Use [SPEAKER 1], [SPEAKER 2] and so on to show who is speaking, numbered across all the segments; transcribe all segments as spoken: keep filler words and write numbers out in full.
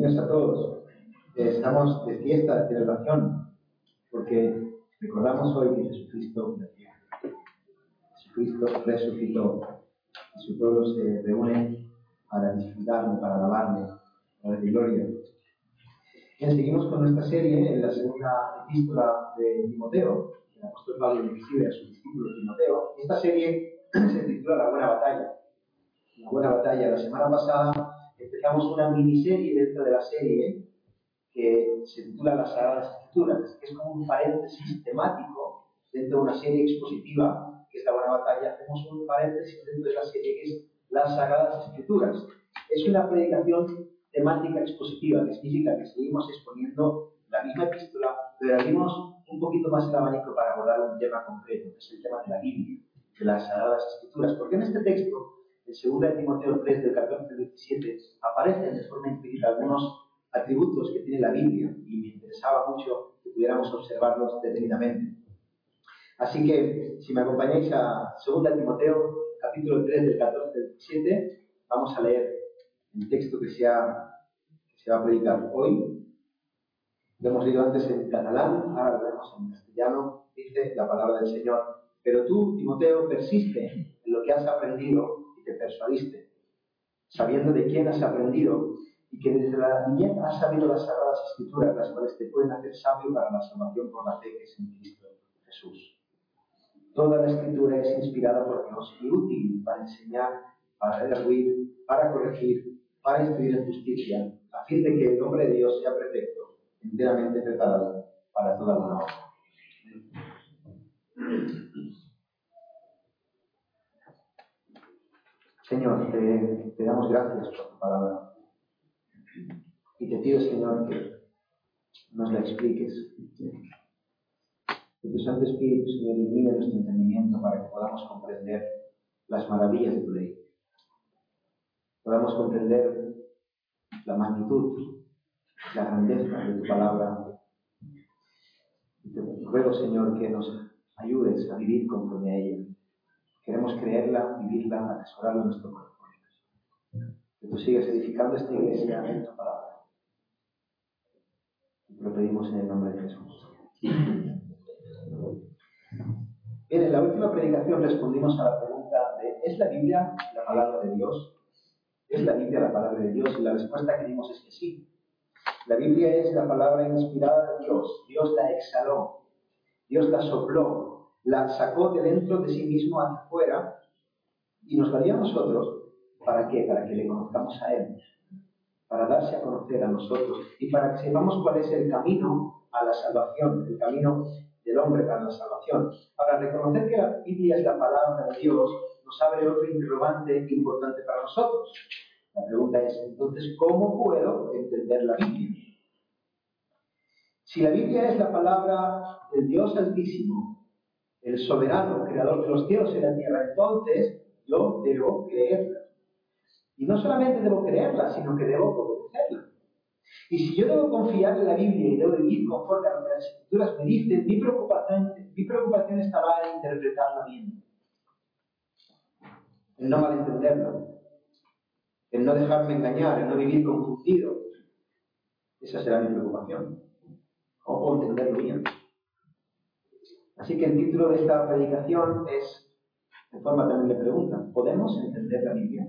[SPEAKER 1] Bienvenidos a todos. Eh, estamos de fiesta, de celebración, porque recordamos hoy que Jesucristo nació. Jesucristo resucitó y su pueblo se reúne para disfrutarle, para alabarle, para darle gloria. Bien, seguimos con nuestra serie en la segunda epístola de Timoteo. El apóstol Pablo le escribe a su discípulo Timoteo. Esta serie se titula La Buena Batalla. La Buena Batalla. La semana pasada empezamos una miniserie dentro de la serie que se titula Las Sagradas Escrituras, que es como un paréntesis temático dentro de una serie expositiva que es La Buena Batalla. Hacemos un paréntesis dentro de la serie que es Las Sagradas Escrituras. Es una predicación temática expositiva, que significa que seguimos exponiendo la misma epístola, pero abrimos un poquito más el abanico para abordar un tema concreto, que es el tema de la Biblia, de las Sagradas Escrituras. Porque en este texto, en segunda de Timoteo tres, del catorce al diecisiete, aparecen de forma implícita algunos atributos que tiene la Biblia, y me interesaba mucho que pudiéramos observarlos detenidamente. Así que, si me acompañáis a segunda de Timoteo, capítulo tres, del catorce al diecisiete, vamos a leer el texto que se, ha, que se va a predicar hoy. Lo hemos leído antes en catalán, ahora lo leemos en castellano. Dice la palabra del Señor: pero tú, Timoteo, persiste en lo que has aprendido y te persuadiste, sabiendo de quién has aprendido y que desde la niñez has sabido las Sagradas Escrituras, las cuales te pueden hacer sabio para la salvación por la fe que es en Cristo Jesús. Toda la Escritura es inspirada por Dios y útil para enseñar, para redarguir, para corregir, para instruir en justicia, a fin de que el hombre de Dios sea perfecto, enteramente preparado para toda buena obra. Señor, te, te damos gracias por tu palabra. Y te pido, Señor, que nos la expliques. Que tu Santo Espíritu, Señor, ilumine nuestro entendimiento para que podamos comprender las maravillas de tu ley. Podamos comprender la magnitud, la grandeza de tu palabra. Y te ruego, Señor, que nos ayudes a vivir conforme a ella. Queremos creerla, vivirla, atesorarla en nuestro corazón. Que tú sigas edificando esta iglesia en tu palabra. Y te lo pedimos en el nombre de Jesús. Bien, en la última predicación respondimos a la pregunta de ¿es la Biblia la palabra de Dios? ¿Es la Biblia la palabra de Dios? Y la respuesta que dimos es que sí. La Biblia es la palabra inspirada de Dios. Dios la exhaló, Dios la sopló, la sacó de dentro de sí mismo hacia afuera y nos la dio a nosotros. ¿Para qué? Para que le conozcamos a Él, para darse a conocer a nosotros y para que sepamos cuál es el camino a la salvación, el camino del hombre para la salvación. Ahora, reconocer que la Biblia es la palabra de Dios nos abre otro interrogante importante para nosotros. La pregunta es, entonces, ¿cómo puedo entender la Biblia? Si la Biblia es la palabra del Dios Altísimo, el soberano, creador de los cielos y la tierra, entonces yo debo creerla. Y no solamente debo creerla, sino que debo obedecerla. Y si yo debo confiar en la Biblia y debo vivir conforme a lo que las Escrituras me dicen, mi preocupación, mi preocupación estará en interpretarla bien, en no malentenderla, en no dejarme engañar, en no vivir confundido. Esa será mi preocupación. ¿Cómo puedo entenderlo bien? Así que el título de esta predicación es, en forma también de pregunta, ¿podemos entender la Biblia?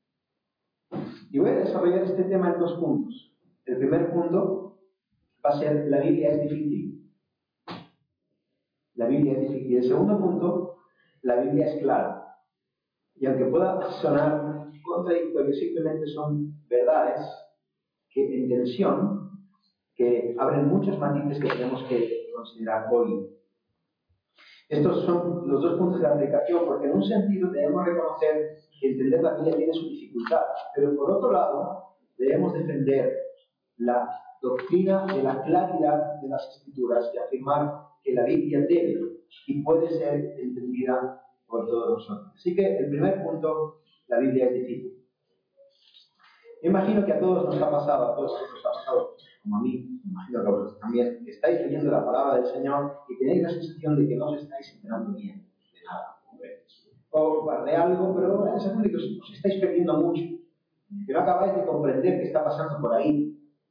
[SPEAKER 1] Y voy a desarrollar este tema en dos puntos. El primer punto va a ser, la Biblia es difícil. La Biblia es difícil. El segundo punto, la Biblia es clara. Y aunque pueda sonar contradictorio, simplemente son verdades que en tensión, que abren muchos matices que tenemos que considerar hoy. Estos son los dos puntos de la predicación, porque en un sentido debemos reconocer que entender la Biblia tiene su dificultad, pero por otro lado debemos defender la doctrina de la claridad de las Escrituras y afirmar que la Biblia debe y puede ser entendida por todos nosotros. Así que el primer punto, la Biblia es difícil. Yo imagino que a todos nos ha pasado, a todos nos ha pasado, como a mí, imagino que a vosotros también, que estáis leyendo la palabra del Señor y tenéis la sensación de que no os estáis enterando bien de nada, hombre. O de algo, pero la sensación de que os, os estáis perdiendo mucho, que no acabáis de comprender qué está pasando por ahí.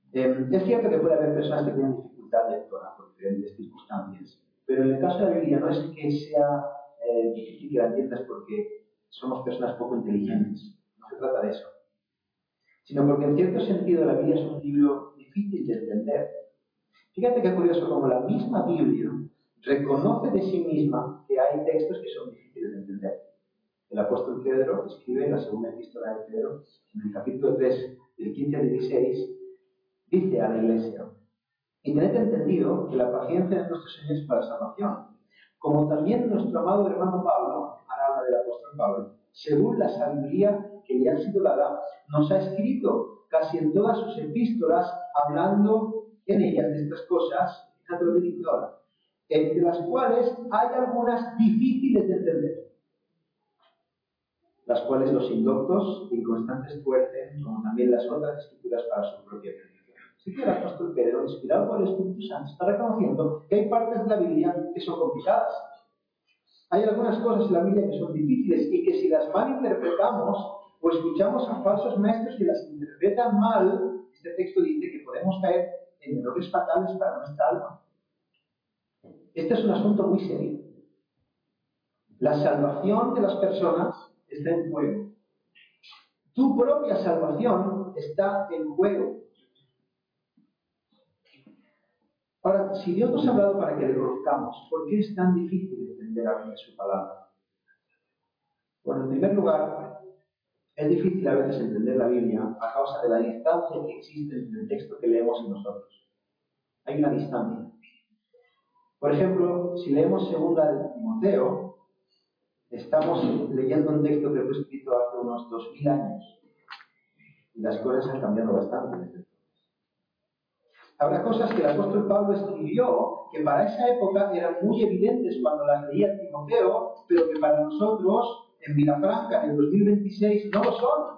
[SPEAKER 1] Eh, es cierto que puede haber personas que tienen dificultad lectora por diferentes circunstancias, pero en el caso de la Biblia no es que sea eh, difícil que la entiendas porque somos personas poco inteligentes, no se trata de eso, sino porque en cierto sentido la Biblia es un libro difícil de entender. Fíjate qué curioso, como la misma Biblia reconoce de sí misma que hay textos que son difíciles de entender. El apóstol Pedro escribe en la segunda epístola de Pedro, en el capítulo tres, del quince al dieciséis, dice a la iglesia: y tened entendido que la paciencia de nuestro Señor es para salvación, como también nuestro amado hermano Pablo, ahora habla del apóstol Pablo, según la sabiduría que le ha sido dada, nos ha escrito casi en todas sus epístolas, hablando en ellas de estas cosas, fíjate lo que dice ahora, entre las cuales hay algunas difíciles de entender, las cuales los indoctos e inconstantes tuercen, como también las otras escrituras para su propia perdición. Así que el apóstol Pedro, inspirado por el Espíritu Santo, está reconociendo que hay partes de la Biblia que son complicadas. Hay algunas cosas en la Biblia que son difíciles y que si las malinterpretamos o escuchamos a falsos maestros que las interpretan mal, este texto dice que podemos caer en errores fatales para nuestra alma. Este es un asunto muy serio. La salvación de las personas está en juego. Tu propia salvación está en juego. Ahora, si Dios nos ha hablado para que le conozcamos, ¿por qué es tan difícil entender a veces su palabra? Bueno, en primer lugar, es difícil a veces entender la Biblia a causa de la distancia que existe entre el texto que leemos y nosotros. Hay una distancia. Por ejemplo, si leemos segunda de Timoteo, estamos leyendo un texto que fue escrito hace unos dos mil años y las cosas han cambiado bastante desde entonces. Habrá cosas que el apóstol Pablo escribió que para esa época eran muy evidentes cuando las leía Timoteo, pero que para nosotros, en Vilafranca, en dos mil veintiséis, no lo son.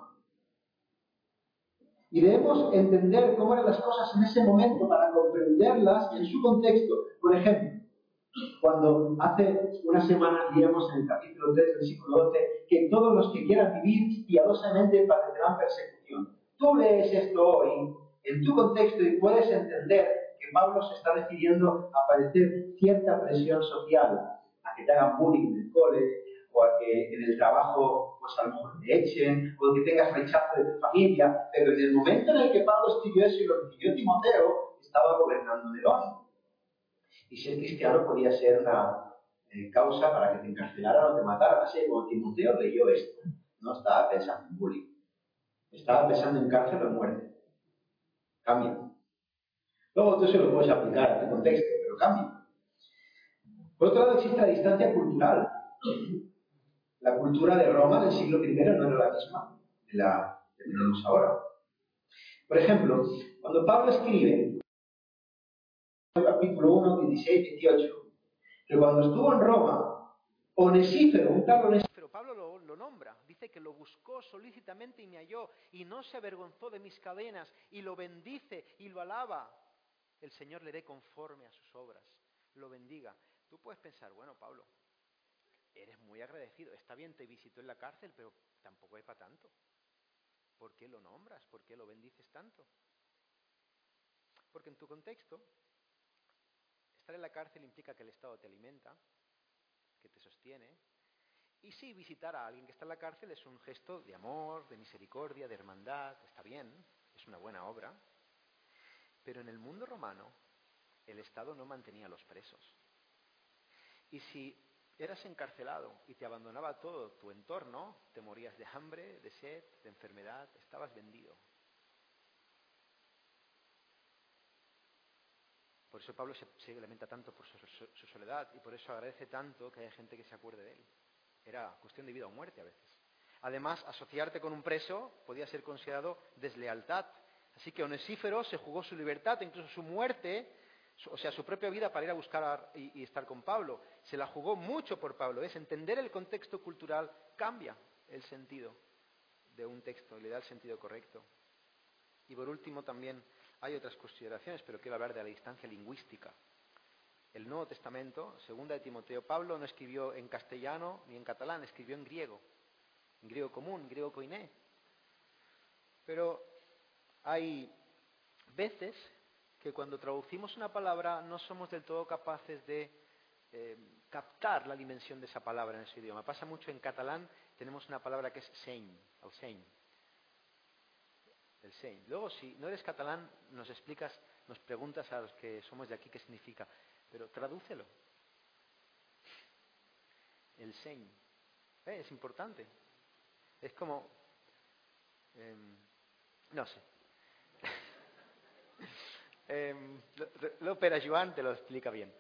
[SPEAKER 1] Y debemos entender cómo eran las cosas en ese momento para comprenderlas en su contexto. Por ejemplo, cuando hace una semana leíamos en el capítulo tres, versículo doce, que todos los que quieran vivir piadosamente padecerán persecución. Tú lees esto hoy en tu contexto y puedes entender que Pablo se está refiriendo a padecer cierta presión social, a que te hagan bullying en el cole, o a que en el trabajo pues a lo mejor te echen, o que tengas rechazo de tu familia, pero en el momento en el que Pablo escribió eso y lo recibió Timoteo, estaba gobernando Nerón. Y ser cristiano podía ser una eh, causa para que te encarcelaran o te mataran. Así como Timoteo leyó esto, no estaba pensando en bullying, estaba pensando en cárcel o en muerte. Cambia. Luego tú se lo puedes aplicar a tu contexto, pero cambia. Por otro lado, existe la distancia cultural. La cultura de Roma del siglo primero no era la misma de la que tenemos ahora. Por ejemplo, cuando Pablo escribe, capítulo uno, dieciséis, dieciocho, que cuando estuvo en Roma, Onesífero, un tal Onesífero,
[SPEAKER 2] Pablo lo, lo nombra, dice que lo buscó solícitamente y me halló, y no se avergonzó de mis cadenas, y lo bendice y lo alaba. El Señor le dé conforme a sus obras, lo bendiga. Tú puedes pensar, bueno, Pablo, eres muy agradecido, está bien, te visitó en la cárcel, pero tampoco es para tanto. ¿Por qué lo nombras? ¿Por qué lo bendices tanto? Porque en tu contexto, estar en la cárcel implica que el Estado te alimenta, que te sostiene. Y sí, visitar a alguien que está en la cárcel es un gesto de amor, de misericordia, de hermandad, está bien, es una buena obra. Pero en el mundo romano, el Estado no mantenía a los presos. Y si eras encarcelado y te abandonaba todo tu entorno, te morías de hambre, de sed, de enfermedad, estabas vendido. Por eso Pablo se, se lamenta tanto por su, su, su soledad y por eso agradece tanto que haya gente que se acuerde de él. Era cuestión de vida o muerte a veces. Además, asociarte con un preso podía ser considerado deslealtad. Así que Onesífero se jugó su libertad, incluso su muerte, su, o sea, su propia vida para ir a buscar a, y, y estar con Pablo. Se la jugó mucho por Pablo. ¿Ves? Entender el contexto cultural cambia el sentido de un texto, le da el sentido correcto. Y por último también hay otras consideraciones, pero quiero hablar de la distancia lingüística. El Nuevo Testamento, segunda de Timoteo, Pablo no escribió en castellano ni en catalán, escribió en griego, en griego común, griego koiné. Pero hay veces que cuando traducimos una palabra no somos del todo capaces de eh, captar la dimensión de esa palabra en ese idioma. Pasa mucho en catalán, tenemos una palabra que es seny, el seny. El seny. Luego, si no eres catalán, nos explicas, nos preguntas a los que somos de aquí qué significa, pero tradúcelo. El seny. ¿Eh? Es importante. Es como... Eh, no sé. eh, L'Ópera Joan te lo explica bien.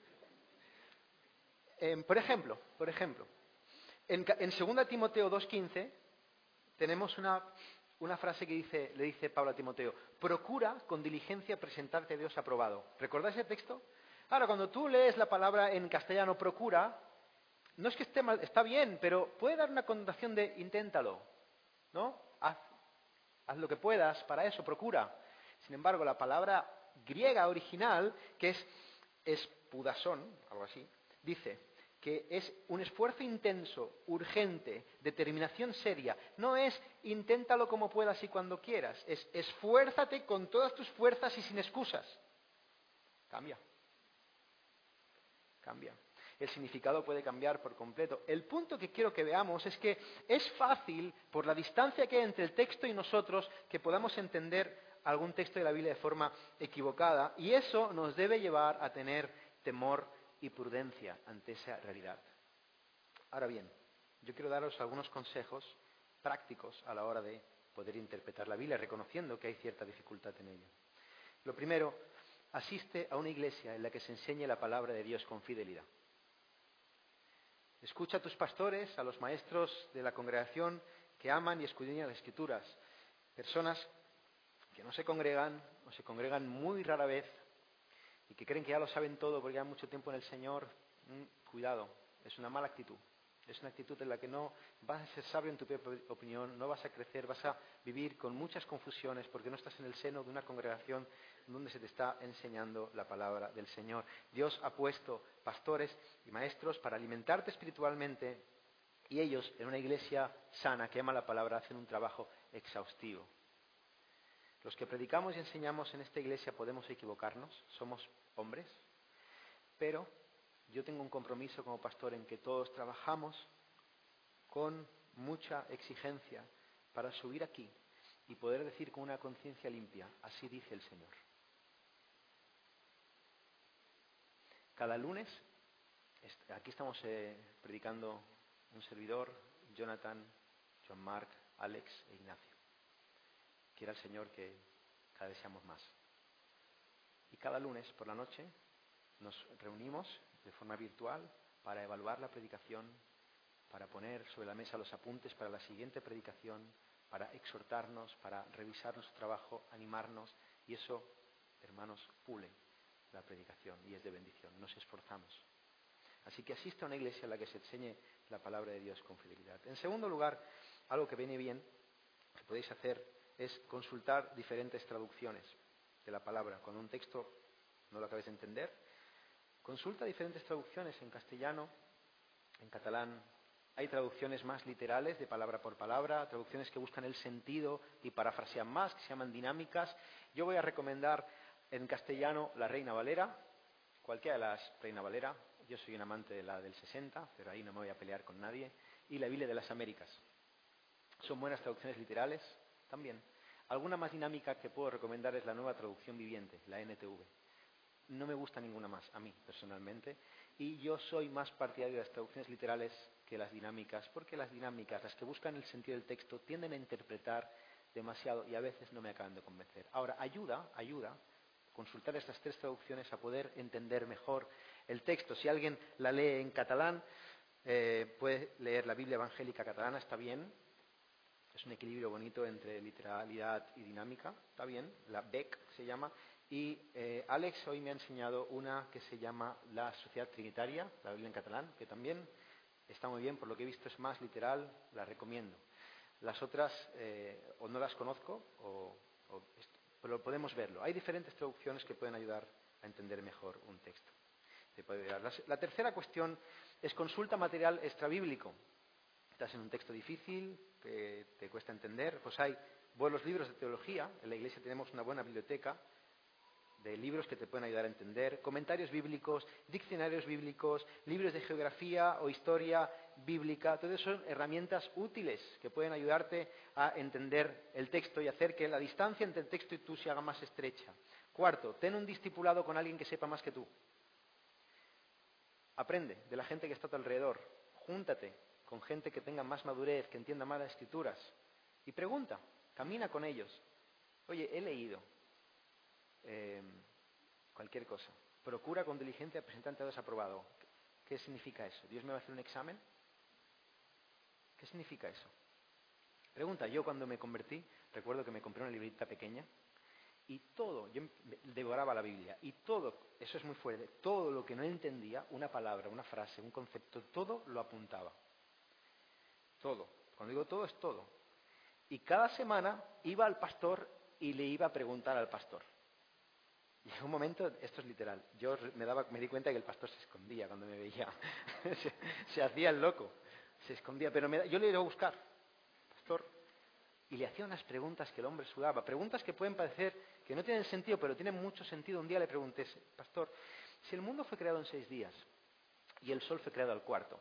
[SPEAKER 2] Eh, por ejemplo, por ejemplo, en, en segunda Timoteo dos quince tenemos una, una frase que dice, le dice Pablo a Timoteo: procura con diligencia presentarte a Dios aprobado. ¿Recordáis ese texto? Ahora, cuando tú lees la palabra en castellano procura, no es que esté mal, está bien, pero puede dar una connotación de inténtalo, ¿no? Haz, haz lo que puedas para eso, procura. Sin embargo, la palabra griega original, que es espudasón, algo así, dice que es un esfuerzo intenso, urgente, determinación seria. No es inténtalo como puedas y cuando quieras, es esfuérzate con todas tus fuerzas y sin excusas. Cambia. Cambia. El significado puede cambiar por completo. El punto que quiero que veamos es que es fácil, por la distancia que hay entre el texto y nosotros, que podamos entender algún texto de la Biblia de forma equivocada, y eso nos debe llevar a tener temor y prudencia ante esa realidad. Ahora bien, yo quiero daros algunos consejos prácticos a la hora de poder interpretar la Biblia, reconociendo que hay cierta dificultad en ello. Lo primero, asiste a una iglesia en la que se enseñe la palabra de Dios con fidelidad. Escucha a tus pastores, a los maestros de la congregación que aman y escudriñan las Escrituras. Personas que no se congregan o se congregan muy rara vez y que creen que ya lo saben todo porque llevan mucho tiempo en el Señor. Mm, cuidado, es una mala actitud. Es una actitud en la que no vas a ser sabio en tu propia opinión, no vas a crecer, vas a vivir con muchas confusiones porque no estás en el seno de una congregación donde se te está enseñando la palabra del Señor. Dios ha puesto pastores y maestros para alimentarte espiritualmente y ellos, en una iglesia sana que ama la palabra, hacen un trabajo exhaustivo. Los que predicamos y enseñamos en esta iglesia podemos equivocarnos, somos hombres, pero yo tengo un compromiso como pastor en que todos trabajamos con mucha exigencia para subir aquí y poder decir con una conciencia limpia, así dice el Señor. Cada lunes, aquí estamos eh, predicando un servidor, Jonathan, John Mark, Alex e Ignacio. Quiera el Señor que cada vez seamos más. Y cada lunes por la noche nos reunimos de forma virtual para evaluar la predicación, para poner sobre la mesa los apuntes para la siguiente predicación, para exhortarnos, para revisar nuestro trabajo, animarnos, y eso, hermanos, pule la predicación y es de bendición. Nos esforzamos. Así que asiste a una iglesia en la que se enseñe la palabra de Dios con fidelidad. En segundo lugar, algo que viene bien, que podéis hacer, es consultar diferentes traducciones de la palabra. Cuando un texto no lo acabes de entender, consulta diferentes traducciones en castellano, en catalán. Hay traducciones más literales, de palabra por palabra, traducciones que buscan el sentido y parafrasean más, que se llaman dinámicas. Yo voy a recomendar en castellano la Reina Valera, cualquiera de las Reina Valera. Yo soy un amante de la del sesenta, pero ahí no me voy a pelear con nadie. Y la Biblia de las Américas. Son buenas traducciones literales también. Alguna más dinámica que puedo recomendar es la Nueva Traducción Viviente, la N T V. No me gusta ninguna más, a mí personalmente, y yo soy más partidario de las traducciones literales que las dinámicas, porque las dinámicas, las que buscan el sentido del texto, tienden a interpretar demasiado y a veces no me acaban de convencer. Ahora, ayuda, ayuda, consultar estas tres traducciones a poder entender mejor el texto. Si alguien la lee en catalán, eh, puede leer la Biblia Evangélica Catalana, está bien. Es un equilibrio bonito entre literalidad y dinámica, está bien. La B E C se llama. Y eh, Alex hoy me ha enseñado una que se llama La Sociedad Trinitaria, la Biblia en catalán, que también está muy bien, por lo que he visto es más literal, la recomiendo. Las otras eh, o no las conozco, o, o esto, pero podemos verlo. Hay diferentes traducciones que pueden ayudar a entender mejor un texto. Te puede ayudar. La, la tercera cuestión es consulta material extrabíblico. Estás en un texto difícil, que te cuesta entender, pues hay buenos libros de teología. En la iglesia tenemos una buena biblioteca de libros que te pueden ayudar a entender, comentarios bíblicos, diccionarios bíblicos, libros de geografía o historia bíblica. Todas son herramientas útiles que pueden ayudarte a entender el texto y hacer que la distancia entre el texto y tú se haga más estrecha. Cuarto, ten un discipulado con alguien que sepa más que tú. Aprende de la gente que está a tu alrededor. Júntate con gente que tenga más madurez, que entienda más las escrituras. Y pregunta, camina con ellos. Oye, he leído eh, cualquier cosa. Procura con diligencia presentarte a desaprobado. ¿Qué significa eso? ¿Dios me va a hacer un examen? ¿Qué significa eso? Pregunta, yo cuando me convertí, recuerdo que me compré una libreta pequeña y todo, yo devoraba la Biblia y todo, eso es muy fuerte, todo lo que no entendía, una palabra, una frase, un concepto, todo lo apuntaba. Todo. Cuando digo todo, es todo. Y cada semana iba al pastor y le iba a preguntar al pastor. Y en un momento, esto es literal, yo me, daba, me di cuenta que el pastor se escondía cuando me veía. se, se hacía el loco, se escondía, pero me, yo le iba a buscar, pastor, y le hacía unas preguntas que el hombre sudaba, preguntas que pueden parecer que no tienen sentido, pero tienen mucho sentido. Un día le pregunté, pastor, si el mundo fue creado en seis días y el sol fue creado al cuarto,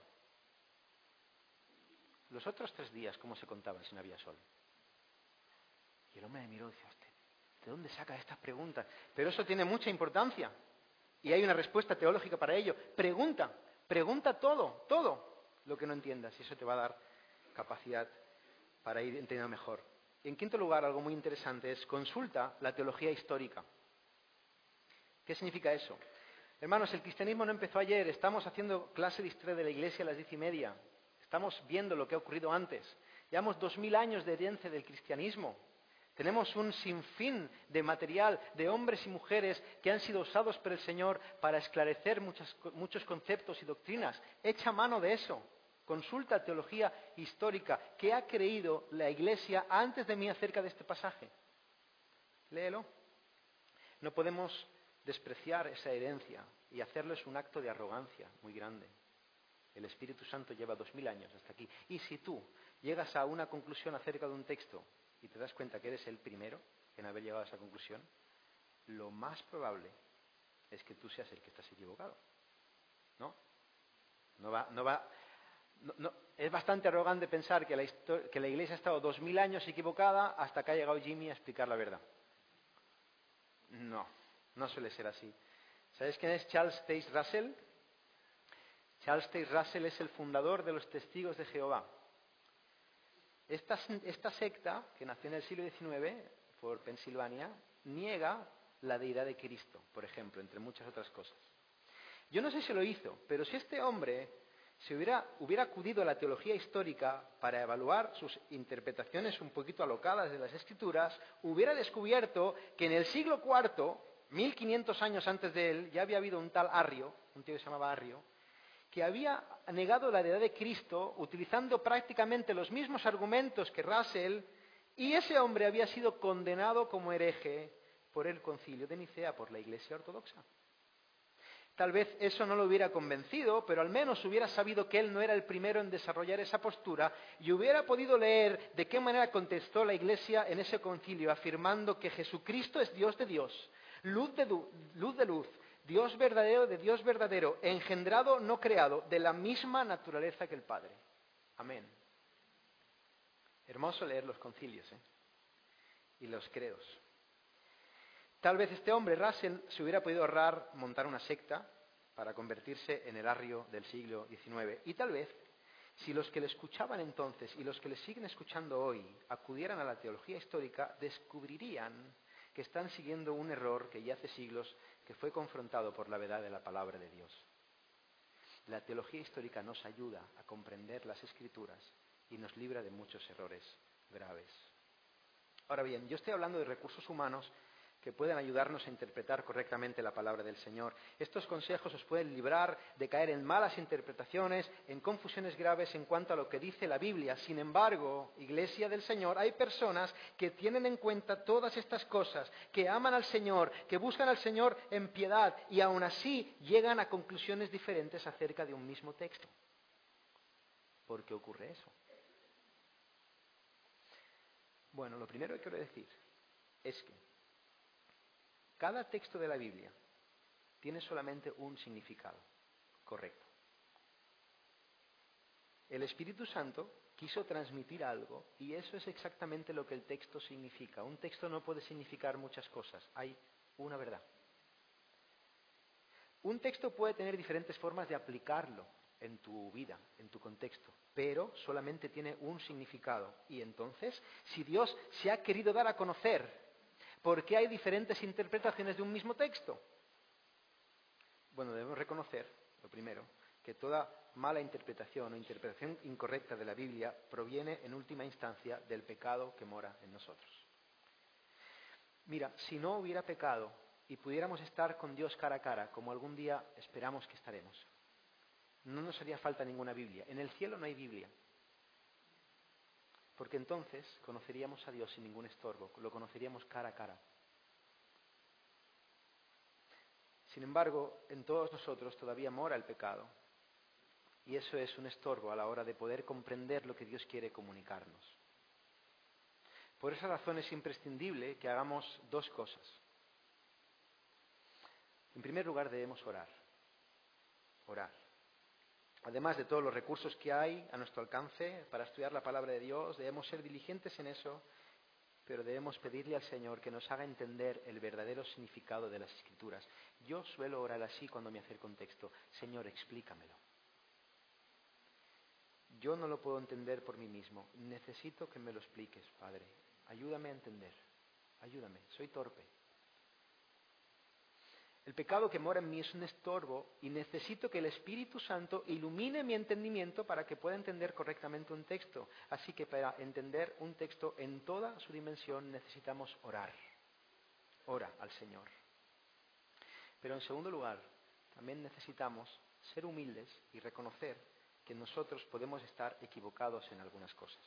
[SPEAKER 2] los otros tres días, ¿cómo se contaban si no había sol? Y el hombre me miró y dice, hostia, ¿de dónde saca estas preguntas? Pero eso tiene mucha importancia y hay una respuesta teológica para ello. Pregunta, pregunta todo, todo lo que no entiendas y eso te va a dar capacidad para ir entendiendo mejor. En quinto lugar, algo muy interesante es consulta la teología histórica. ¿Qué significa eso? Hermanos, el cristianismo no empezó ayer. Estamos haciendo clase de historia de la iglesia a las diez y media. Estamos viendo lo que ha ocurrido antes. Llevamos dos mil años de herencia del cristianismo. Tenemos un sinfín de material de hombres y mujeres que han sido usados por el Señor para esclarecer muchas, muchos conceptos y doctrinas. Echa mano de eso. Consulta teología histórica. ¿Qué ha creído la Iglesia antes de mí acerca de este pasaje? Léelo. No podemos despreciar esa herencia y hacerles un acto de arrogancia muy grande. El Espíritu Santo lleva dos mil años hasta aquí. Y si tú llegas a una conclusión acerca de un texto y te das cuenta que eres el primero en haber llegado a esa conclusión, lo más probable es que tú seas el que estás equivocado. ¿No? No va... No va No, no, es bastante arrogante pensar que la, que la Iglesia ha estado dos mil años equivocada hasta que ha llegado Jimmy a explicar la verdad. No, no suele ser así. ¿Sabes quién es Charles Taze Russell? Charles Taze Russell es el fundador de los Testigos de Jehová. Esta, esta secta, que nació en el siglo diecinueve por Pensilvania, niega la deidad de Cristo, por ejemplo, entre muchas otras cosas. Yo no sé si lo hizo, pero si este hombre si hubiera, hubiera acudido a la teología histórica para evaluar sus interpretaciones un poquito alocadas de las Escrituras, hubiera descubierto que en el siglo cuarto, mil quinientos años antes de él, ya había habido un tal Arrio, un tío que se llamaba Arrio, que había negado la deidad de Cristo utilizando prácticamente los mismos argumentos que Russell, y ese hombre había sido condenado como hereje por el Concilio de Nicea, por la Iglesia Ortodoxa. Tal vez eso no lo hubiera convencido, pero al menos hubiera sabido que él no era el primero en desarrollar esa postura y hubiera podido leer de qué manera contestó la Iglesia en ese concilio, afirmando que Jesucristo es Dios de Dios, luz de, luz de luz, Dios verdadero de Dios verdadero, engendrado, no creado, de la misma naturaleza que el Padre. Amén. Hermoso leer los concilios, ¿eh? Y los credos. Tal vez este hombre, Russell, se hubiera podido ahorrar montar una secta para convertirse en el Arrio del siglo diecinueve. Y tal vez, si los que le escuchaban entonces y los que le siguen escuchando hoy acudieran a la teología histórica, descubrirían que están siguiendo un error que ya hace siglos que fue confrontado por la verdad de la palabra de Dios. La teología histórica nos ayuda a comprender las Escrituras y nos libra de muchos errores graves. Ahora bien, yo estoy hablando de recursos humanos que pueden ayudarnos a interpretar correctamente la palabra del Señor. Estos consejos os pueden librar de caer en malas interpretaciones, en confusiones graves en cuanto a lo que dice la Biblia. Sin embargo, Iglesia del Señor, hay personas que tienen en cuenta todas estas cosas, que aman al Señor, que buscan al Señor en piedad y aún así llegan a conclusiones diferentes acerca de un mismo texto. ¿Por qué ocurre eso? Bueno, lo primero que quiero decir es que cada texto de la Biblia tiene solamente un significado correcto. El Espíritu Santo quiso transmitir algo y eso es exactamente lo que el texto significa. Un texto no puede significar muchas cosas, hay una verdad. Un texto puede tener diferentes formas de aplicarlo en tu vida, en tu contexto, pero solamente tiene un significado. Y entonces, si Dios se ha querido dar a conocer, ¿por qué hay diferentes interpretaciones de un mismo texto? Bueno, debemos reconocer, lo primero, que toda mala interpretación o interpretación incorrecta de la Biblia proviene en última instancia del pecado que mora en nosotros. Mira, si no hubiera pecado y pudiéramos estar con Dios cara a cara, como algún día esperamos que estaremos, no nos haría falta ninguna Biblia. En el cielo no hay Biblia, porque entonces conoceríamos a Dios sin ningún estorbo, lo conoceríamos cara a cara. Sin embargo, en todos nosotros todavía mora el pecado. Y eso es un estorbo a la hora de poder comprender lo que Dios quiere comunicarnos. Por esa razón es imprescindible que hagamos dos cosas. En primer lugar, debemos orar. Orar. Además de todos los recursos que hay a nuestro alcance para estudiar la palabra de Dios, debemos ser diligentes en eso, pero debemos pedirle al Señor que nos haga entender el verdadero significado de las Escrituras. Yo suelo orar así cuando me acerco a un texto. Señor, explícamelo. Yo no lo puedo entender por mí mismo. Necesito que me lo expliques, Padre. Ayúdame a entender. Ayúdame. Soy torpe. El pecado que mora en mí es un estorbo y necesito que el Espíritu Santo ilumine mi entendimiento para que pueda entender correctamente un texto. Así que para entender un texto en toda su dimensión necesitamos orar. Ora al Señor. Pero en segundo lugar, también necesitamos ser humildes y reconocer que nosotros podemos estar equivocados en algunas cosas.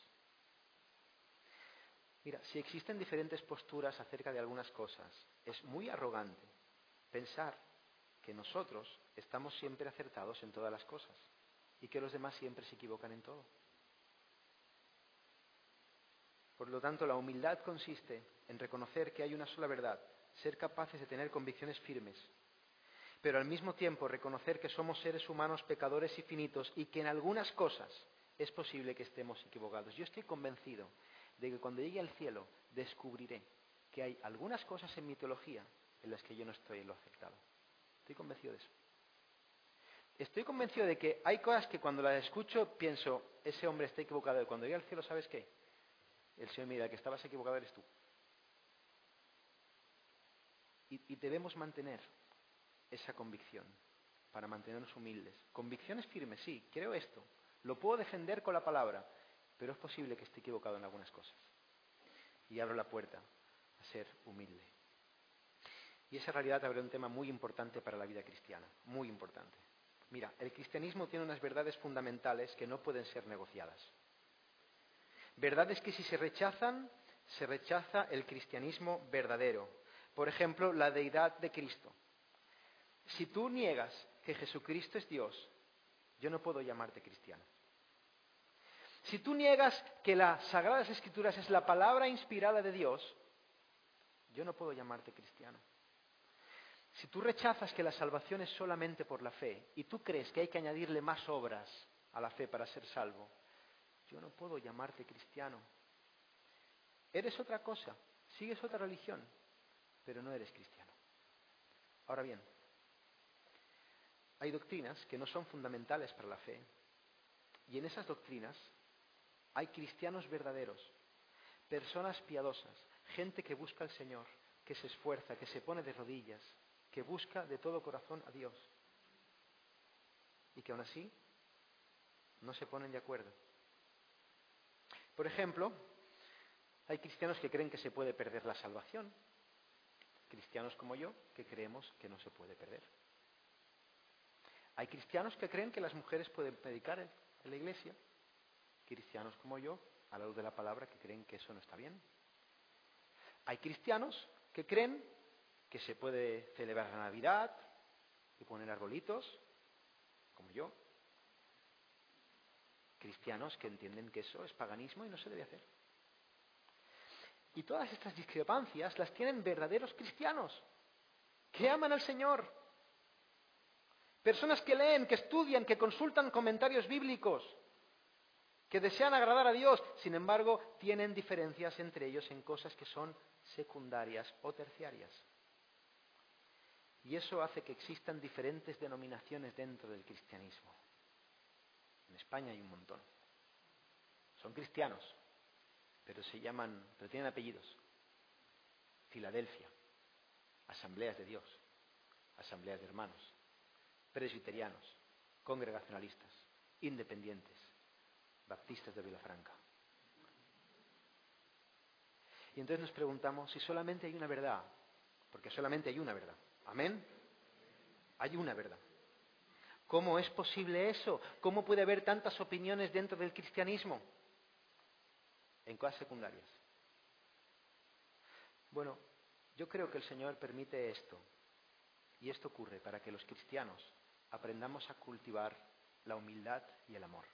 [SPEAKER 2] Mira, si existen diferentes posturas acerca de algunas cosas, es muy arrogante pensar que nosotros estamos siempre acertados en todas las cosas y que los demás siempre se equivocan en todo. Por lo tanto, la humildad consiste en reconocer que hay una sola verdad, ser capaces de tener convicciones firmes, pero al mismo tiempo reconocer que somos seres humanos pecadores y finitos y que en algunas cosas es posible que estemos equivocados. Yo estoy convencido de que cuando llegue al cielo descubriré que hay algunas cosas en mi teología en las que yo no estoy en lo aceptado. Estoy convencido de eso. Estoy convencido de que hay cosas que cuando las escucho pienso, ese hombre está equivocado, y cuando llegue al cielo, ¿sabes qué? El Señor me dirá, que estabas equivocado eres tú. Y, y debemos mantener esa convicción para mantenernos humildes. Convicciones firmes, sí, creo esto. Lo puedo defender con la palabra, pero es posible que esté equivocado en algunas cosas. Y abro la puerta a ser humilde. Y esa realidad abre un tema muy importante para la vida cristiana, muy importante. Mira, el cristianismo tiene unas verdades fundamentales que no pueden ser negociadas. Verdades que si se rechazan, se rechaza el cristianismo verdadero. Por ejemplo, la deidad de Cristo. Si tú niegas que Jesucristo es Dios, yo no puedo llamarte cristiano. Si tú niegas que las Sagradas Escrituras es la palabra inspirada de Dios, yo no puedo llamarte cristiano. Si tú rechazas que la salvación es solamente por la fe y tú crees que hay que añadirle más obras a la fe para ser salvo, yo no puedo llamarte cristiano. Eres otra cosa, sigues otra religión, pero no eres cristiano. Ahora bien, hay doctrinas que no son fundamentales para la fe y en esas doctrinas hay cristianos verdaderos, personas piadosas, gente que busca al Señor, que se esfuerza, que se pone de rodillas, que busca de todo corazón a Dios y que aún así no se ponen de acuerdo. Por ejemplo, hay cristianos que creen que se puede perder la salvación, cristianos como yo que creemos que no se puede perder. Hay cristianos que creen que las mujeres pueden predicar en la iglesia, cristianos como yo, a la luz de la palabra, que creen que eso no está bien. Hay cristianos que creen que se puede celebrar la Navidad y poner arbolitos, como yo. Cristianos que entienden que eso es paganismo y no se debe hacer. Y todas estas discrepancias las tienen verdaderos cristianos, que aman al Señor. Personas que leen, que estudian, que consultan comentarios bíblicos, que desean agradar a Dios. Sin embargo, tienen diferencias entre ellos en cosas que son secundarias o terciarias. Y eso hace que existan diferentes denominaciones dentro del cristianismo. En España hay un montón. Son cristianos, pero se llaman, pero tienen apellidos. Filadelfia, Asambleas de Dios, Asambleas de Hermanos, Presbiterianos, Congregacionalistas, Independientes, Baptistas de Vilafranca. Y entonces nos preguntamos si solamente hay una verdad, porque solamente hay una verdad. ¿Amén? Hay una verdad. ¿Cómo es posible eso? ¿Cómo puede haber tantas opiniones dentro del cristianismo? En cosas secundarias. Bueno, yo creo que el Señor permite esto. Y esto ocurre para que los cristianos aprendamos a cultivar la humildad y el amor.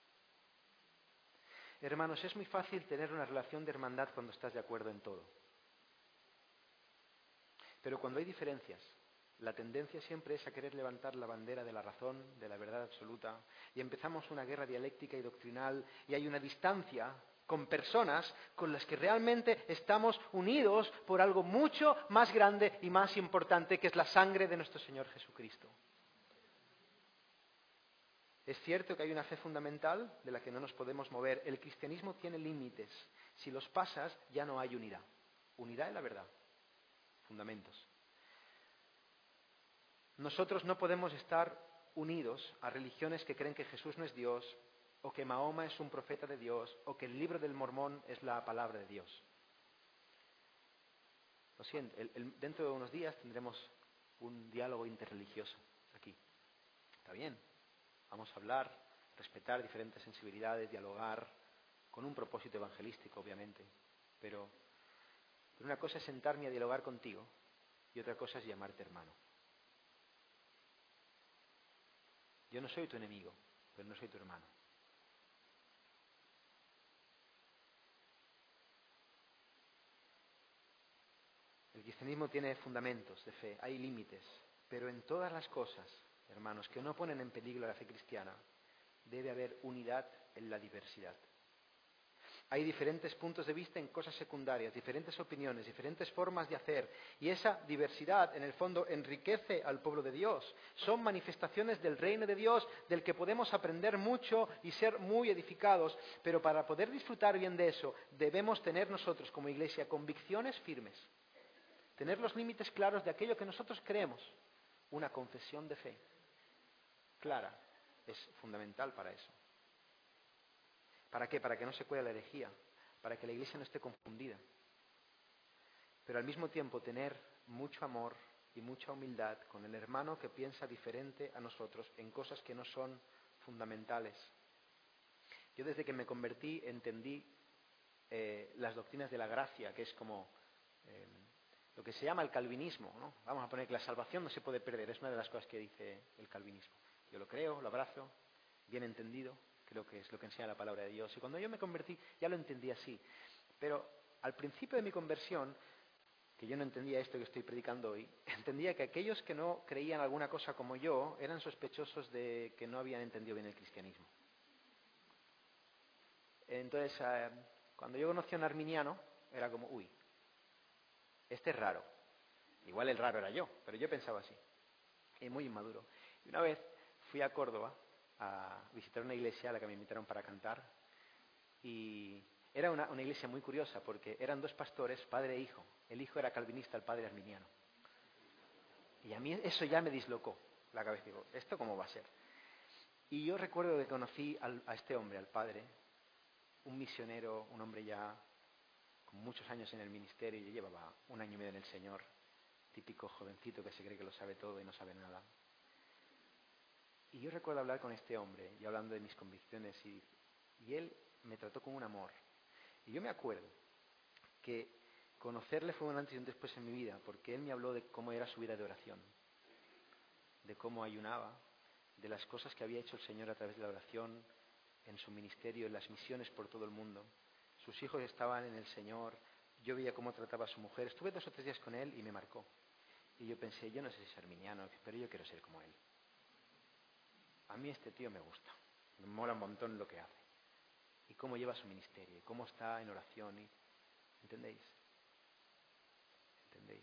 [SPEAKER 2] Hermanos, es muy fácil tener una relación de hermandad cuando estás de acuerdo en todo. Pero cuando hay diferencias, la tendencia siempre es a querer levantar la bandera de la razón, de la verdad absoluta, y empezamos una guerra dialéctica y doctrinal, y hay una distancia con personas con las que realmente estamos unidos por algo mucho más grande y más importante, que es la sangre de nuestro Señor Jesucristo. Es cierto que hay una fe fundamental de la que no nos podemos mover. El cristianismo tiene límites. Si los pasas, ya no hay unidad. Unidad es la verdad. Fundamentos. Nosotros no podemos estar unidos a religiones que creen que Jesús no es Dios, o que Mahoma es un profeta de Dios, o que el libro del Mormón es la palabra de Dios. Lo siento, el, el, dentro de unos días tendremos un diálogo interreligioso aquí. Está bien, vamos a hablar, respetar diferentes sensibilidades, dialogar, con un propósito evangelístico, obviamente. Pero, pero una cosa es sentarme a dialogar contigo y otra cosa es llamarte hermano. Yo no soy tu enemigo, pero no soy tu hermano. El cristianismo tiene fundamentos de fe, hay límites, pero en todas las cosas, hermanos, que no ponen en peligro la fe cristiana, debe haber unidad en la diversidad. Hay diferentes puntos de vista en cosas secundarias, diferentes opiniones, diferentes formas de hacer, y esa diversidad, en el fondo, enriquece al pueblo de Dios. Son manifestaciones del reino de Dios, del que podemos aprender mucho y ser muy edificados, pero para poder disfrutar bien de eso, debemos tener nosotros como iglesia convicciones firmes, tener los límites claros de aquello que nosotros creemos, una confesión de fe clara, es fundamental para eso. ¿Para qué? Para que no se cuele la herejía, para que la iglesia no esté confundida. Pero al mismo tiempo tener mucho amor y mucha humildad con el hermano que piensa diferente a nosotros en cosas que no son fundamentales. Yo desde que me convertí entendí eh, las doctrinas de la gracia, que es como eh, lo que se llama el calvinismo, ¿no? Vamos a poner que la salvación no se puede perder, es una de las cosas que dice el calvinismo. Yo lo creo, lo abrazo, bien entendido. Creo que es lo que enseña la palabra de Dios. Y cuando yo me convertí, ya lo entendí así. Pero al principio de mi conversión, que yo no entendía esto que estoy predicando hoy, entendía que aquellos que no creían alguna cosa como yo, eran sospechosos de que no habían entendido bien el cristianismo. Entonces, eh, cuando yo conocí a un arminiano, era como, uy, este es raro. Igual el raro era yo, pero yo pensaba así. Y muy inmaduro. Y una vez fui a Córdoba a visitar una iglesia a la que me invitaron para cantar, y era una, una iglesia muy curiosa porque eran dos pastores, padre e hijo. El hijo era calvinista, el padre arminiano. Y a mí eso ya me dislocó la cabeza. Digo, ¿esto cómo va a ser? Y yo recuerdo que conocí al, a este hombre, al padre, un misionero, un hombre ya con muchos años en el ministerio, y llevaba un año y medio en el Señor, típico jovencito que se cree que lo sabe todo y no sabe nada. Y yo recuerdo hablar con este hombre y hablando de mis convicciones y, y él me trató con un amor. Y yo me acuerdo que conocerle fue un antes y un después en mi vida, porque él me habló de cómo era su vida de oración, de cómo ayunaba, de las cosas que había hecho el Señor a través de la oración, en su ministerio, en las misiones por todo el mundo. Sus hijos estaban en el Señor, yo veía cómo trataba a su mujer. Estuve dos o tres días con él y me marcó. Y yo pensé, yo no sé si es arminiano, pero yo quiero ser como él. A mí este tío me gusta. Me mola un montón lo que hace. Y cómo lleva su ministerio, y cómo está en oración. Y... ¿Entendéis? ¿Entendéis?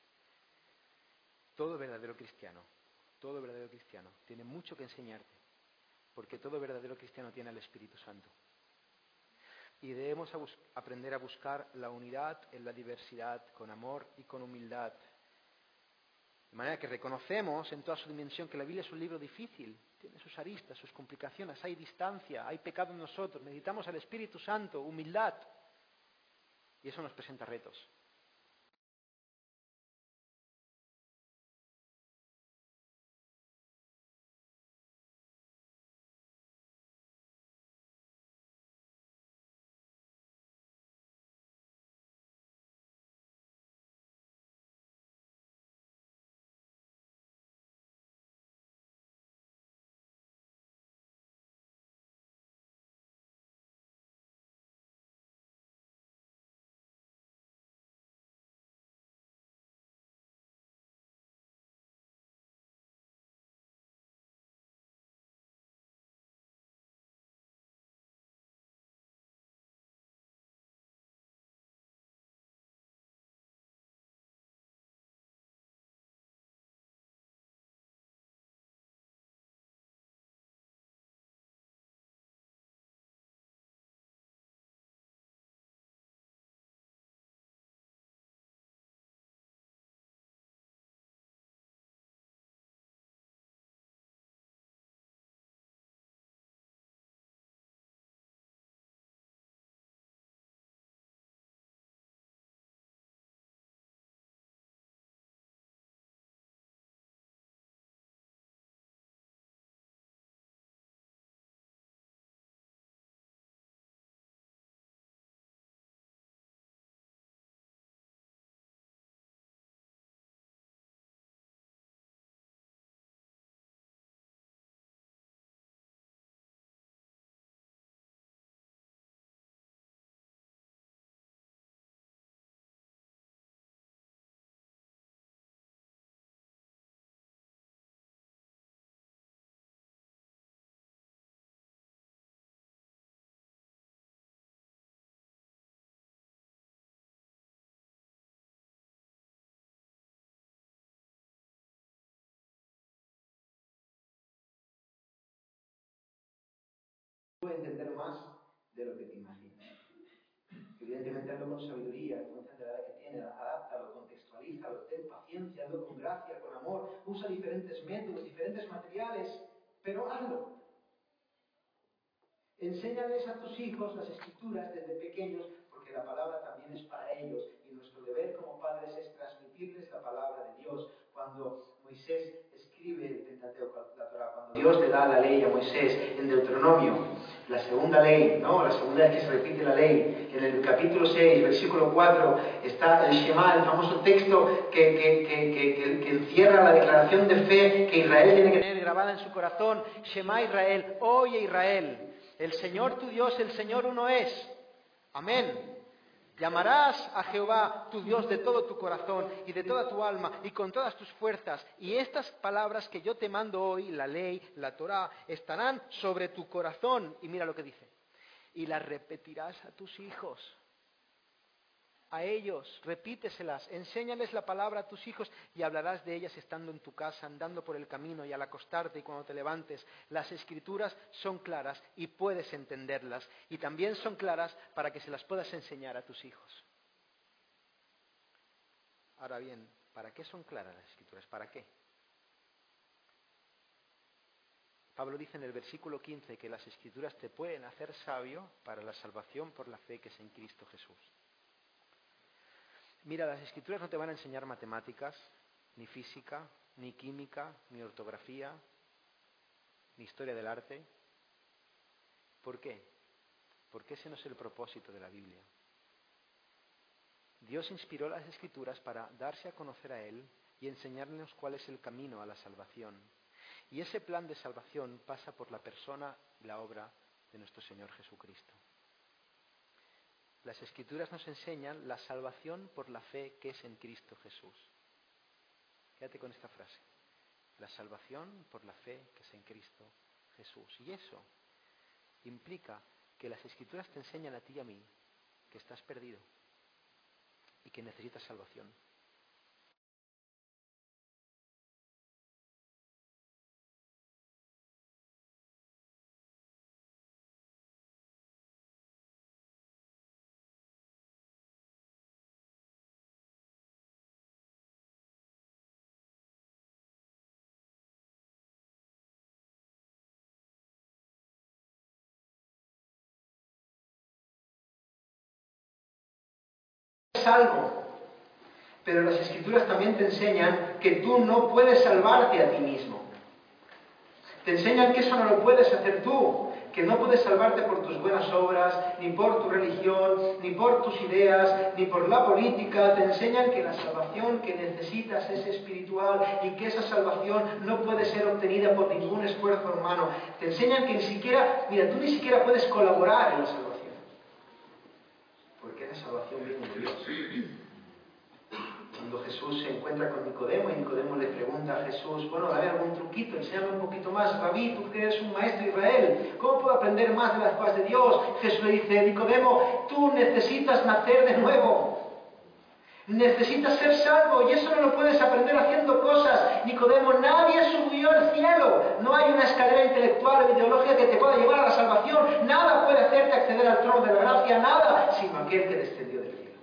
[SPEAKER 2] Todo verdadero cristiano, todo verdadero cristiano tiene mucho que enseñarte. Porque todo verdadero cristiano tiene al Espíritu Santo. Y debemos a bus- aprender a buscar la unidad en la diversidad, con amor y con humildad. De manera que reconocemos en toda su dimensión que la Biblia es un libro difícil, tiene sus aristas, sus complicaciones, hay distancia, hay pecado en nosotros, necesitamos al Espíritu Santo, humildad. Y eso nos presenta retos.
[SPEAKER 1] Puede entender más de lo que te imaginas. Evidentemente, hazlo con sabiduría, en función de la edad que tiene, adáptalo, contextualízalo, ten paciencia, hazlo con gracia, con amor, usa diferentes métodos, diferentes materiales, pero hazlo. Enséñales a tus hijos las Escrituras desde pequeños, porque la palabra también es para ellos, y nuestro deber como padres es transmitirles la palabra de Dios. Cuando Moisés escribe el Pentateuco, la Torá, cuando Dios le da la ley a Moisés en Deuteronomio, la segunda ley, ¿no? La segunda vez que se repite la ley, en el capítulo seis, versículo cuatro, está el Shema, el famoso texto que, que, que, que, que, que encierra la declaración de fe que Israel tiene que tener grabada en su corazón. Shema Israel, oye Israel, el Señor tu Dios, el Señor uno es. Amén. Llamarás a Jehová tu Dios de todo tu corazón y de toda tu alma y con todas tus fuerzas. Y estas palabras que yo te mando hoy, la ley, la Torá, estarán sobre tu corazón. Y mira lo que dice. Y las repetirás a tus hijos. A ellos, repíteselas, enséñales la palabra a tus hijos y hablarás de ellas estando en tu casa, andando por el camino y al acostarte y cuando te levantes. Las Escrituras son claras y puedes entenderlas y también son claras para que se las puedas enseñar a tus hijos. Ahora bien, ¿para qué son claras las Escrituras? ¿Para qué? Pablo dice en el versículo quince que las Escrituras te pueden hacer sabio para la salvación por la fe que es en Cristo Jesús. Mira, las Escrituras no te van a enseñar matemáticas, ni física, ni química, ni ortografía, ni historia del arte. ¿Por qué? Porque ese no es el propósito de la Biblia. Dios inspiró las Escrituras para darse a conocer a Él y enseñarnos cuál es el camino a la salvación. Y ese plan de salvación pasa por la persona y la obra de nuestro Señor Jesucristo.
[SPEAKER 2] Las Escrituras nos enseñan la salvación por la fe que es en Cristo Jesús. Quédate con esta frase. La salvación por la fe que es en Cristo Jesús. Y eso implica que las Escrituras te enseñan a ti y a mí que estás perdido y que necesitas salvación. Algo, pero las Escrituras también te enseñan que tú no puedes salvarte a ti mismo. Te enseñan que eso no lo puedes hacer tú, que no puedes salvarte por tus buenas obras, ni por tu religión, ni por tus ideas, ni por la política. Te enseñan que la salvación que necesitas es espiritual y que esa salvación no puede ser obtenida por ningún esfuerzo humano. Te enseñan que ni siquiera, mira, tú ni siquiera puedes colaborar en la salvación. Porque esa salvación viene de Dios. Cuando Jesús se encuentra con Nicodemo y Nicodemo le pregunta a Jesús, bueno, dame algún truquito, enséñame un poquito más, Rabí, tú que eres un maestro de Israel, ¿cómo puedo aprender más de las cosas de Dios? Jesús le dice, Nicodemo, tú necesitas nacer de nuevo. Necesitas ser salvo y eso no lo puedes aprender haciendo cosas. Nicodemo, nadie subió al cielo. No hay una escalera intelectual o ideológica que te pueda llevar a la salvación. Nada puede hacerte acceder al trono de la gracia, nada, sino aquel que descendió del cielo.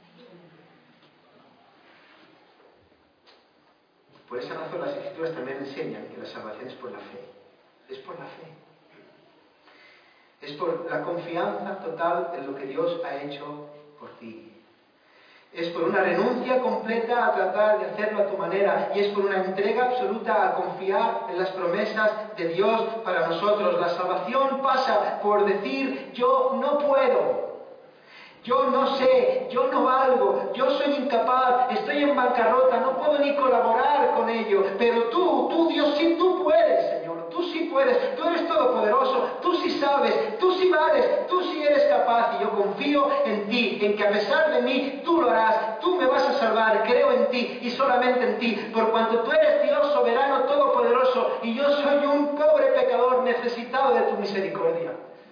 [SPEAKER 2] Por esa razón las Escrituras también enseñan que la salvación es por la fe. Es por la fe. Es por la confianza total en lo que Dios ha hecho por ti. Es por una renuncia completa a tratar de hacerlo a tu manera y es por una entrega absoluta a confiar en las promesas de Dios para nosotros. La salvación pasa por decir, yo no puedo, yo no sé, yo no valgo, yo soy incapaz, estoy en bancarrota, no puedo ni colaborar con ello, pero tú, tú Dios, sí tú puedes, Señor, tú sí puedes, tú eres todopoderoso, tú sí sabes, tú sí vales, tú sí eres capaz y yo confío en ti, en que a pesar de mí tú lo harás, tú me vas a salvar, creo en ti y solamente en ti, por cuanto tú eres Dios soberano, todopoderoso y yo soy un pobre pecador necesitado de tu misericordia.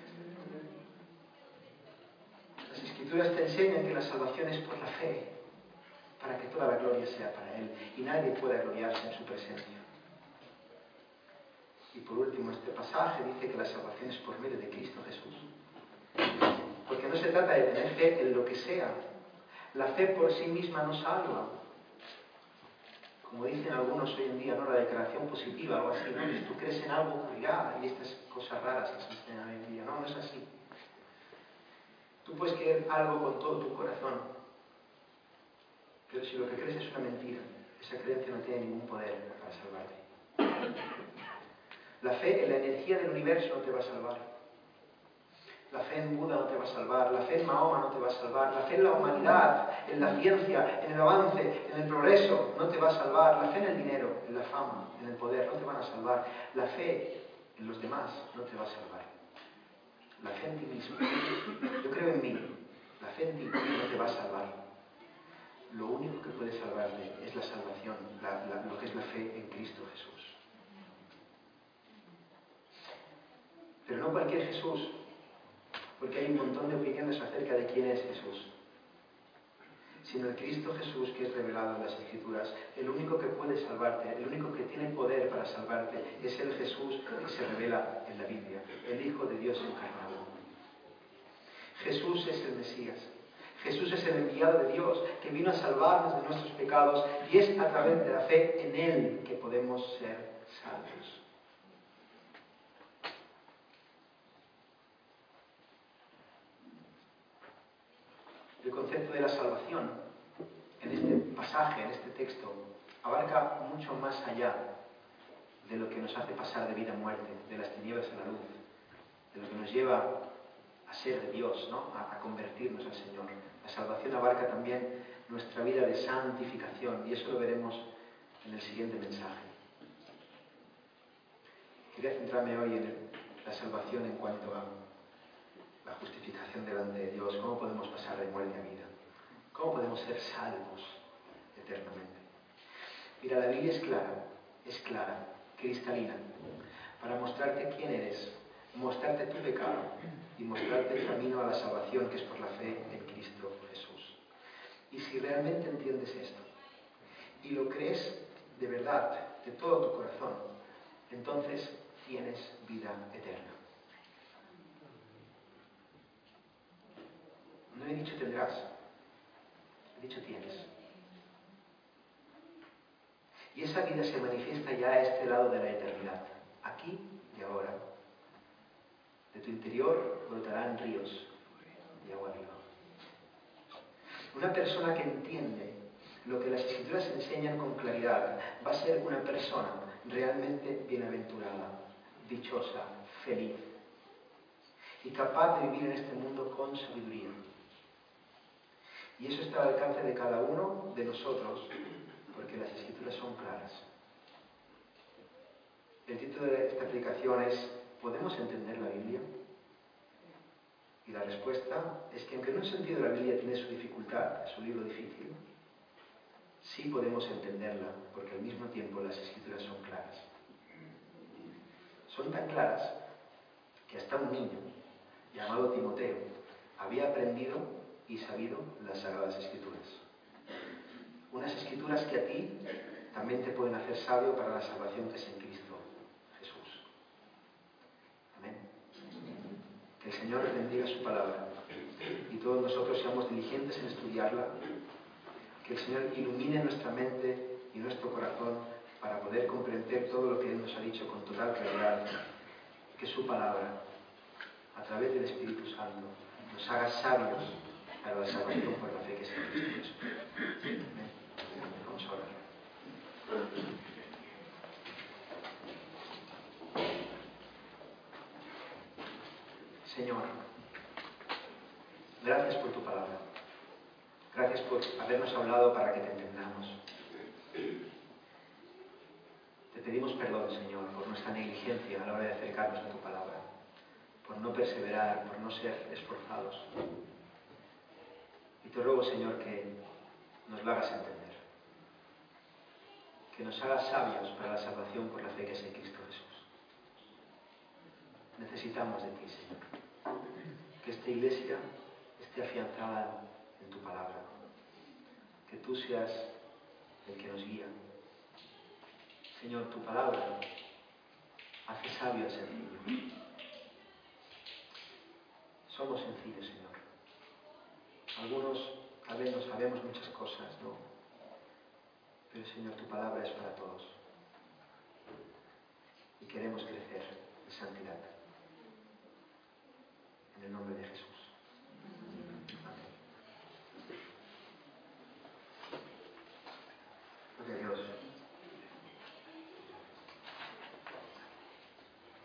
[SPEAKER 2] Las Escrituras te enseñan que la salvación es por la fe, para que toda la gloria sea para Él y nadie pueda gloriarse en su presencia. Y por último, este pasaje dice que la salvación es por medio de Cristo Jesús. Porque no se trata de tener fe en lo que sea. La fe por sí misma no salva. Como dicen algunos hoy en día, ¿no? La declaración positiva, algo así, ¿no? Si tú crees en algo, ocurrirá, y estas cosas raras existen hoy en día. No, no es así. Tú puedes creer algo con todo tu corazón, pero si lo que crees es una mentira, esa creencia no tiene ningún poder para salvarte. La fe en la energía del universo no te va a salvar. La fe en Buda no te va a salvar. La fe en Mahoma no te va a salvar. La fe en la humanidad, en la ciencia, en el avance, en el progreso no te va a salvar. La fe en el dinero, en la fama, en el poder no te van a salvar. La fe en los demás no te va a salvar. La fe en ti mismo. Yo creo en mí. La fe en ti no te va a salvar. Lo único que puede salvarte es la salvación, la, la, lo que es la fe en Cristo Jesús. Pero no cualquier Jesús, porque hay un montón de opiniones acerca de quién es Jesús, sino el Cristo Jesús que es revelado en las Escrituras. El único que puede salvarte, el único que tiene poder para salvarte, es el Jesús que se revela en la Biblia, el Hijo de Dios encarnado. Jesús es el Mesías. Jesús es el enviado de Dios que vino a salvarnos de nuestros pecados y es a través de la fe en Él que podemos ser salvos. El concepto de la salvación en este pasaje, en este texto, abarca mucho más allá de lo que nos hace pasar de vida a muerte, de las tinieblas a la luz, de lo que nos lleva a ser de Dios, ¿no? a, a convertirnos al Señor. La salvación abarca también nuestra vida de santificación y eso lo veremos en el siguiente mensaje. Quería centrarme hoy en la salvación en cuanto a la justificación delante de Dios, cómo podemos pasar de muerte a vida, cómo podemos ser salvos eternamente. Mira, la Biblia es clara, es clara, cristalina, para mostrarte quién eres, mostrarte tu pecado y mostrarte el camino a la salvación que es por la fe en Cristo Jesús. Y si realmente entiendes esto y lo crees de verdad, de todo tu corazón, entonces tienes vida eterna. No he dicho tendrás, he dicho tienes. Y esa vida se manifiesta ya a este lado de la eternidad, aquí y ahora. De tu interior brotarán ríos de agua viva. Una persona que entiende lo que las Escrituras enseñan con claridad va a ser una persona realmente bienaventurada, dichosa, feliz y capaz de vivir en este mundo con sabiduría. Y eso está al alcance de cada uno de nosotros, porque las Escrituras son claras. El título de esta predicación es ¿podemos entender la Biblia? Y la respuesta es que aunque en un sentido la Biblia tiene su dificultad, es un libro difícil, sí podemos entenderla, porque al mismo tiempo las Escrituras son claras. Son tan claras que hasta un niño, llamado Timoteo, había aprendido y sabido las Sagradas Escrituras. Unas Escrituras que a ti también te pueden hacer sabio para la salvación que es en Cristo Jesús. Amén. Que el Señor bendiga su palabra y todos nosotros seamos diligentes en estudiarla. Que el Señor ilumine nuestra mente y nuestro corazón para poder comprender todo lo que Él nos ha dicho con total claridad. Que su palabra, a través del Espíritu Santo, nos haga sabios para la salvación por la fe que es en Cristo Jesús. Amén. Vamos a orar. Señor, gracias por tu palabra. Gracias por habernos hablado para que te entendamos. Te pedimos perdón, Señor, por nuestra negligencia a la hora de acercarnos a tu palabra, por no perseverar, por no ser esforzados. Y te ruego, Señor, que nos la hagas entender, que nos hagas sabios para la salvación por la fe que es en Cristo Jesús. Necesitamos de ti, Señor, que esta iglesia esté afianzada en tu palabra, que tú seas el que nos guía. Señor, tu palabra hace sabio al sencillo. Somos sencillos, Señor. Algunos tal vez no sabemos muchas cosas, ¿no? Pero, Señor, tu palabra es para todos. Y queremos crecer en santidad. En el nombre de Jesús.